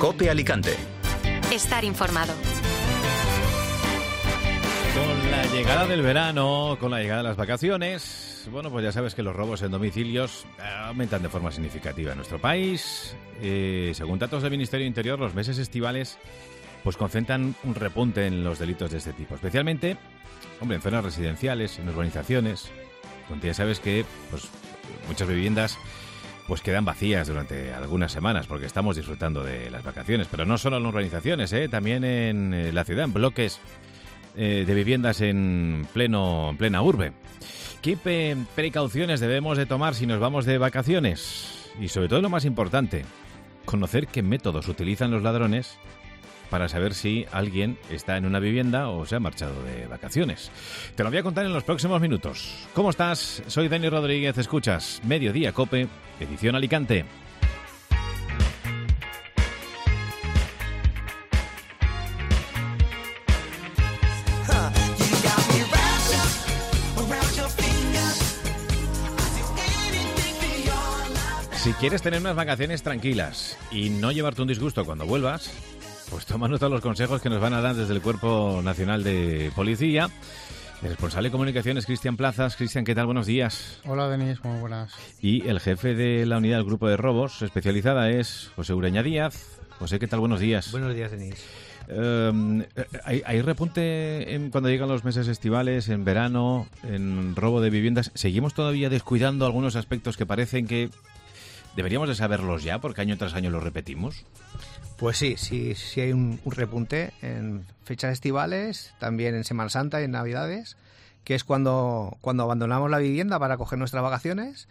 COPE Alicante. Estar informado. Con la llegada del verano, con la llegada de las vacaciones, bueno, pues ya sabes que los robos en domicilios aumentan de forma significativa en nuestro país. Según datos del Ministerio de Interior, los meses estivales pues concentran un repunte en los delitos de este tipo, especialmente, hombre, en zonas residenciales, en urbanizaciones, donde ya sabes que pues muchas viviendas pues quedan vacías durante algunas semanas porque estamos disfrutando de las vacaciones, pero no solo en urbanizaciones, también en la ciudad, en bloques de viviendas en plena urbe. ¿Qué precauciones debemos de tomar si nos vamos de vacaciones? Y sobre todo lo más importante, conocer qué métodos utilizan los ladrones para saber si alguien está en una vivienda o se ha marchado de vacaciones. Te lo voy a contar en los próximos minutos. ¿Cómo estás? Soy Dani Rodríguez, escuchas Mediodía COPE, edición Alicante. Si quieres tener unas vacaciones tranquilas y no llevarte un disgusto cuando vuelvas, pues toma nota de los consejos que nos van a dar desde el Cuerpo Nacional de Policía. El responsable de comunicación es Cristian Plazas. Cristian, ¿qué tal? Buenos días. Hola, Denis, muy buenas. Y el jefe de la unidad del Grupo de Robos especializada es José Ureña Díaz. José, ¿qué tal? Buenos días. Buenos días, Denis. ¿Hay repunte cuando llegan los meses estivales, en verano, en robo de viviendas? ¿Seguimos todavía descuidando algunos aspectos que parecen que deberíamos de saberlos ya, porque año tras año los repetimos? Pues sí hay un repunte en fechas estivales, también en Semana Santa y en Navidades, que es cuando abandonamos la vivienda para coger nuestras vacaciones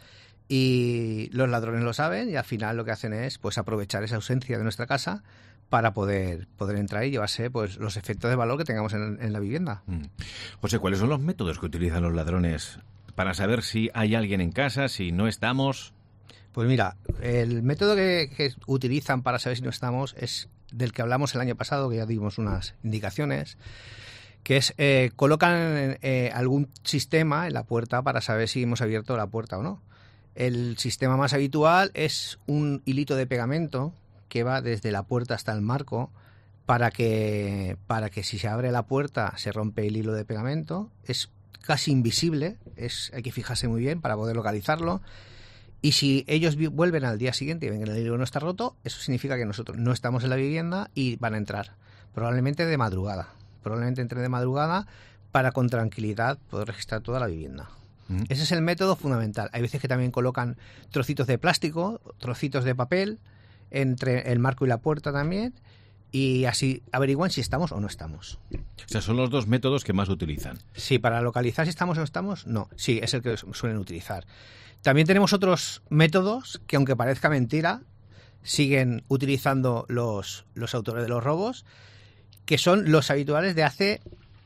y los ladrones lo saben y al final lo que hacen es pues aprovechar esa ausencia de nuestra casa para poder entrar y llevarse pues los efectos de valor que tengamos en la vivienda. José, ¿cuáles son los métodos que utilizan los ladrones para saber si hay alguien en casa, si no estamos? Pues mira, el método que utilizan para saber si no estamos es del que hablamos el año pasado, que ya dimos unas indicaciones, que es colocan algún sistema en la puerta para saber si hemos abierto la puerta o no. El sistema más habitual es un hilito de pegamento que va desde la puerta hasta el marco para que si se abre la puerta se rompe el hilo de pegamento. Es casi invisible, hay que fijarse muy bien para poder localizarlo. Y si ellos vuelven al día siguiente y ven que el hilo no está roto, eso significa que nosotros no estamos en la vivienda y van a entrar. Probablemente de madrugada. Probablemente entren de madrugada para con tranquilidad poder registrar toda la vivienda. Ese es el método fundamental. Hay veces que también colocan trocitos de plástico, trocitos de papel entre el marco y la puerta también, y así averiguan si estamos o no estamos. O sea, son los dos métodos que más utilizan. Sí, para localizar si estamos o no estamos, no. Sí, es el que suelen utilizar. También tenemos otros métodos que, aunque parezca mentira, siguen utilizando los autores de los robos, que son los habituales de hace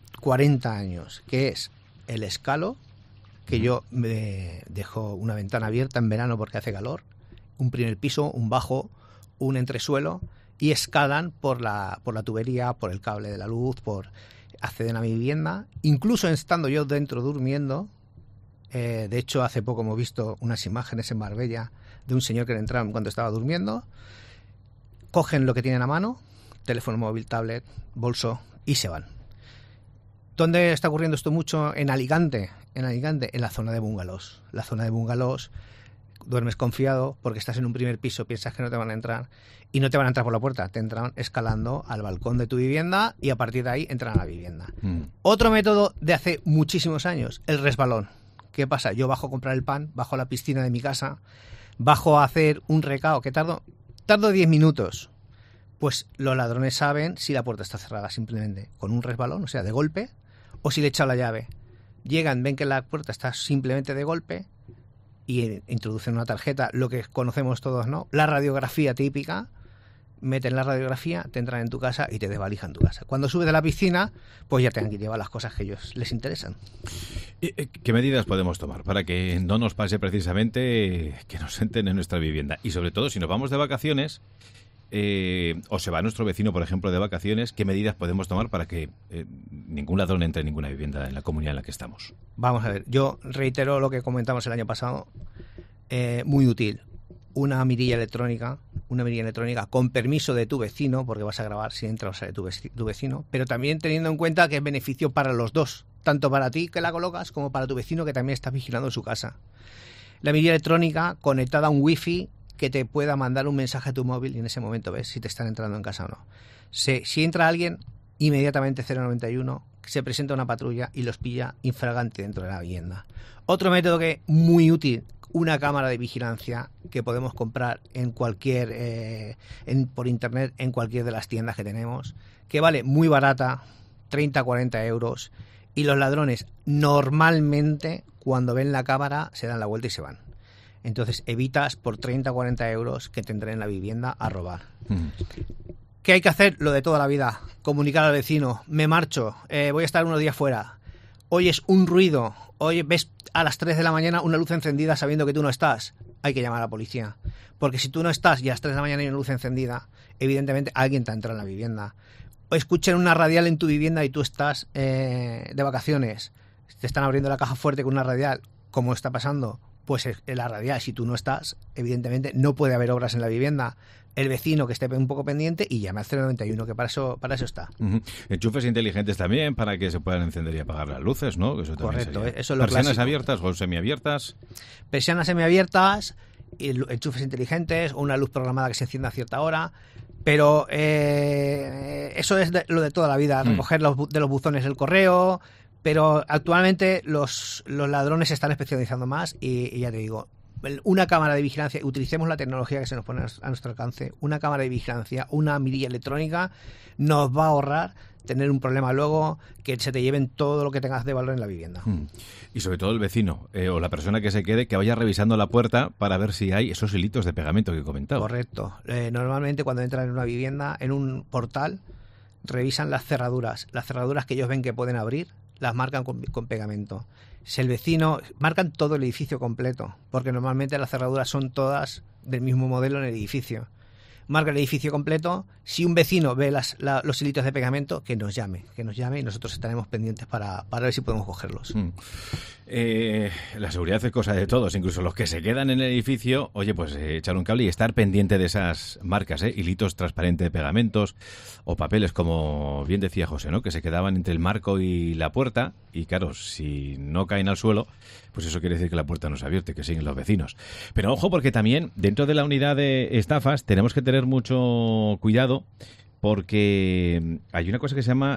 40 años, que es el escalo, que yo me dejo una ventana abierta en verano porque hace calor, un primer piso, un bajo, un entresuelo, y escalan por la tubería, por el cable de la luz, acceden a mi vivienda, incluso estando yo dentro durmiendo. De hecho, hace poco hemos visto unas imágenes en Marbella de un señor que le entraron cuando estaba durmiendo, cogen lo que tienen a mano, teléfono móvil, tablet, bolso, y se van. ¿Dónde está ocurriendo esto mucho? En Alicante, en la zona de bungalows. La zona de bungalows, duermes confiado porque estás en un primer piso, piensas que no te van a entrar, y no te van a entrar por la puerta, te entran escalando al balcón de tu vivienda y a partir de ahí entran a la vivienda. Otro método de hace muchísimos años, el resbalón. ¿Qué pasa? Yo bajo a comprar el pan, bajo a la piscina de mi casa, bajo a hacer un recao, que tardo 10 minutos. Pues los ladrones saben si la puerta está cerrada simplemente con un resbalón, o sea, de golpe, o si le he echado la llave. Llegan, ven que la puerta está simplemente de golpe y introducen una tarjeta, lo que conocemos todos, ¿no? La radiografía típica. Meten la radiografía, te entran en tu casa y te desvalijan tu casa. Cuando subes de la piscina, pues ya te han que llevar las cosas que a ellos les interesan. ¿Qué medidas podemos tomar para que no nos pase precisamente que nos entren en nuestra vivienda? Y sobre todo, si nos vamos de vacaciones, o se va nuestro vecino, por ejemplo, de vacaciones, ¿qué medidas podemos tomar para que ningún ladrón entre en ninguna vivienda en la comunidad en la que estamos? Vamos a ver, yo reitero lo que comentamos el año pasado, muy útil. Una mirilla electrónica una mirilla electrónica con permiso de tu vecino, porque vas a grabar si entra o sale tu vecino, pero también teniendo en cuenta que es beneficio para los dos, tanto para ti que la colocas como para tu vecino que también está vigilando su casa. La mirilla electrónica conectada a un wifi que te pueda mandar un mensaje a tu móvil y en ese momento ves si te están entrando en casa o no. Si entra alguien, inmediatamente 091, se presenta una patrulla y los pilla infragante dentro de la vivienda. Otro método que es muy útil, una cámara de vigilancia que podemos comprar en cualquier por internet en cualquier de las tiendas que tenemos, que vale muy barata, 30-40 euros, y los ladrones normalmente cuando ven la cámara se dan la vuelta y se van. Entonces evitas por 30-40 euros que te entren en la vivienda a robar. ¿Qué hay que hacer? Lo de toda la vida. Comunicar al vecino, me marcho, voy a estar unos días fuera. Oyes un ruido, ves a las 3 de la mañana una luz encendida sabiendo que tú no estás. Hay que llamar a la policía. Porque si tú no estás y a las 3 de la mañana hay una luz encendida, evidentemente alguien te ha entrado en la vivienda. O escuchan una radial en tu vivienda y tú estás de vacaciones. Te están abriendo la caja fuerte con una radial, como está pasando. Pues en la radial, si tú no estás, evidentemente no puede haber obras en la vivienda. El vecino que esté un poco pendiente y llame al 091, que para eso está. Enchufes inteligentes también para que se puedan encender y apagar las luces, ¿no? Eso correcto, sería. Eso es lo ¿Persianas clásico. abiertas o semiabiertas? Persianas semiabiertas, enchufes inteligentes o una luz programada que se encienda a cierta hora. Pero eso es lo de toda la vida, recoger de los buzones el correo. Pero actualmente los ladrones se están especializando más y ya te digo, una cámara de vigilancia, utilicemos la tecnología que se nos pone a nuestro alcance, una cámara de vigilancia, una mirilla electrónica, nos va a ahorrar tener un problema luego que se te lleven todo lo que tengas de valor en la vivienda. Y sobre todo el vecino o la persona que se quede, que vaya revisando la puerta para ver si hay esos hilitos de pegamento que he comentado. Correcto. Normalmente cuando entran en una vivienda, en un portal, revisan las cerraduras que ellos ven que pueden abrir, las marcan con pegamento. Si el vecino, marcan todo el edificio completo, porque normalmente las cerraduras son todas del mismo modelo en el edificio. Marca el edificio completo. Si un vecino ve los hilitos de pegamento, que nos llame y nosotros estaremos pendientes para ver si podemos cogerlos. La seguridad es cosa de todos, incluso los que se quedan en el edificio, pues echar un cable y estar pendiente de esas marcas, hilitos transparentes de pegamentos o papeles, como bien decía José, ¿no? Que se quedaban entre el marco y la puerta, y claro, si no caen al suelo, pues eso quiere decir que la puerta no se abrió, que siguen los vecinos. Pero ojo, porque también dentro de la unidad de estafas tenemos que tener mucho cuidado, porque hay una cosa que se llama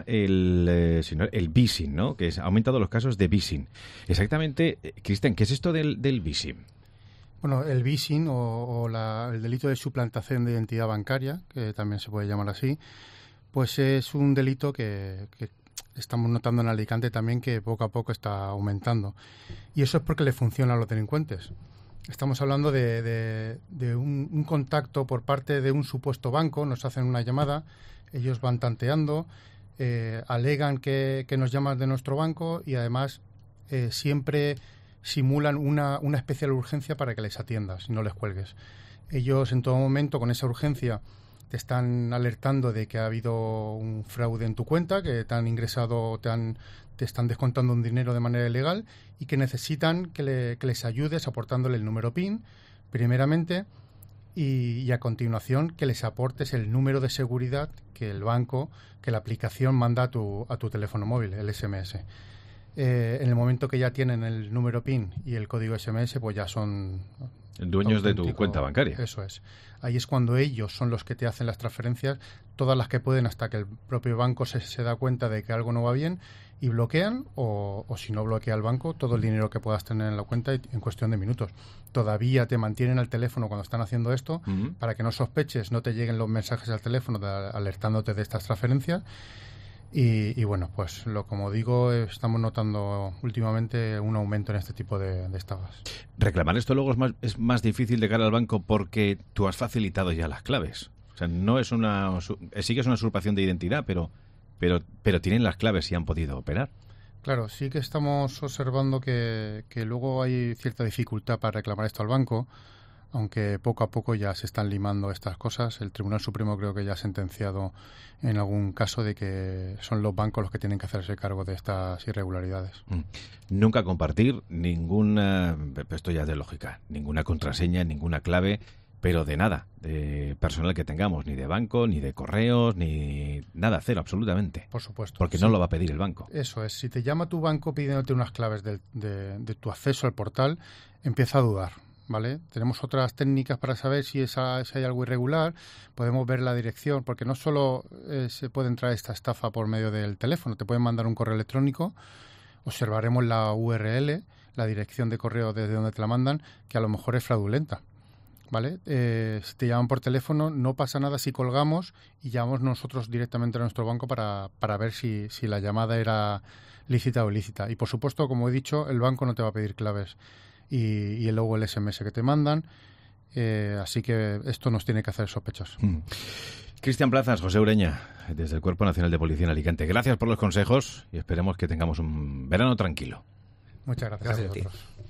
el phishing, ¿no? Que ha aumentado los casos de phishing. Exactamente, Cristian, ¿qué es esto del phishing? Bueno, el phishing o el delito de suplantación de identidad bancaria, que también se puede llamar así, pues es un delito que estamos notando en Alicante también que poco a poco está aumentando. Y eso es porque le funciona a los delincuentes. Estamos hablando de un contacto por parte de un supuesto banco, nos hacen una llamada, ellos van tanteando, alegan que nos llaman de nuestro banco y además siempre simulan una especial urgencia para que les atiendas y no les cuelgues. Ellos en todo momento con esa urgencia te están alertando de que ha habido un fraude en tu cuenta, que te han ingresado, te están descontando un dinero de manera ilegal y que necesitan que les ayudes aportándole el número PIN, primeramente, y a continuación que les aportes el número de seguridad que el banco, que la aplicación manda a tu teléfono móvil, el SMS. En el momento que ya tienen el número PIN y el código SMS, pues ya son dueños de tu cuenta bancaria. Eso es. Ahí es cuando ellos son los que te hacen las transferencias, todas las que pueden, hasta que el propio banco se da cuenta de que algo no va bien y bloquean, o si no bloquea el banco, todo el dinero que puedas tener en la cuenta en cuestión de minutos. Todavía te mantienen al teléfono cuando están haciendo esto, para que no sospeches, no te lleguen los mensajes al teléfono alertándote de estas transferencias. Y bueno, pues como digo, estamos notando últimamente un aumento en este tipo de estafas. Reclamar esto luego es más difícil de cara al banco porque tú has facilitado ya las claves. O sea, no es sí que es una usurpación de identidad, pero tienen las claves y han podido operar. Claro, sí que estamos observando que luego hay cierta dificultad para reclamar esto al banco, aunque poco a poco ya se están limando estas cosas. El Tribunal Supremo creo que ya ha sentenciado en algún caso de que son los bancos los que tienen que hacerse cargo de estas irregularidades. Nunca compartir ninguna, esto ya es de lógica, ninguna contraseña, ninguna clave, pero de nada, de personal que tengamos, ni de banco, ni de correos, ni nada, cero, absolutamente. Por supuesto. Porque no lo va a pedir el banco. Eso es. Si te llama tu banco pidiéndote unas claves de tu acceso al portal, empieza a dudar, ¿vale? Tenemos otras técnicas para saber si hay algo irregular. Podemos ver la dirección, porque no solo se puede entrar esta estafa por medio del teléfono, te pueden mandar un correo electrónico, observaremos la URL, la dirección de correo desde donde te la mandan, que a lo mejor es fraudulenta, ¿vale? Si te llaman por teléfono, no pasa nada si colgamos y llamamos nosotros directamente a nuestro banco para ver si la llamada era lícita o ilícita. Y por supuesto, como he dicho, el banco no te va a pedir claves y luego el SMS que te mandan, así que esto nos tiene que hacer sospechosos. Cristian Plazas, José Ureña, desde el Cuerpo Nacional de Policía en Alicante. Gracias por los consejos y esperemos que tengamos un verano tranquilo. Muchas gracias a vosotros.